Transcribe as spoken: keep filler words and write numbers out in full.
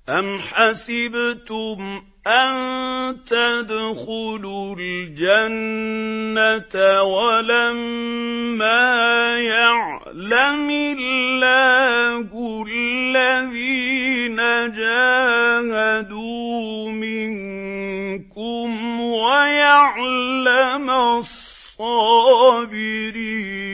أَمْ حَسِبْتُمْ أَن تَدْخُلُوا الْجَنَّةَ وَلَمَّا يَعْلَمِ اللَّهُ الَّذِينَ جَاهَدُوا مِنكُمْ وَيَعْلَمَ الصَّابِرِينَ